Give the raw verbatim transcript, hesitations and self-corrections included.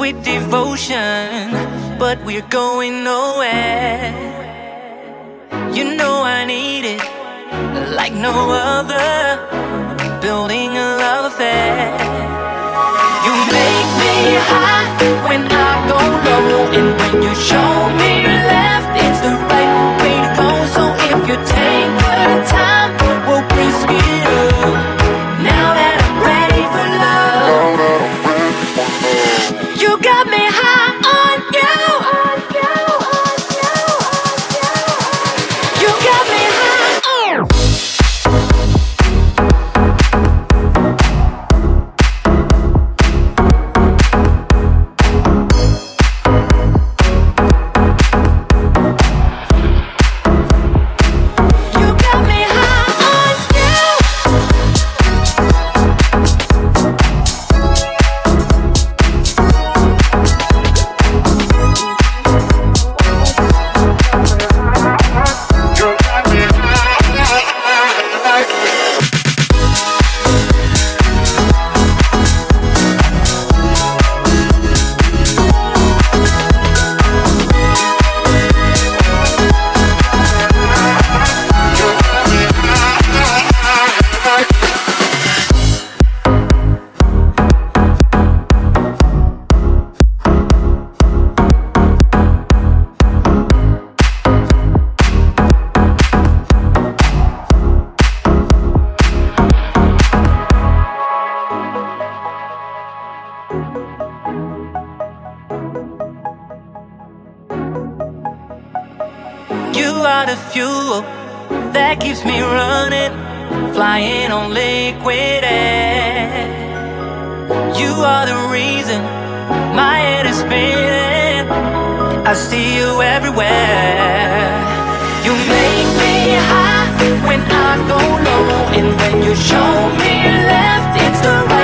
with devotion, but we're going nowhere. You know I need it like no other, building a love affair. You make me high when I go low, and when you show me your left, it's the right way to go. So if you take the time, we'll brisk it up. Now that I'm ready for love, you got me high on you. You got me high on. You are the fuel that keeps me running, flying on liquid air. You are the reason my head is spinning. I see you everywhere. You make me high when I go low, and when you show me your left, it's the right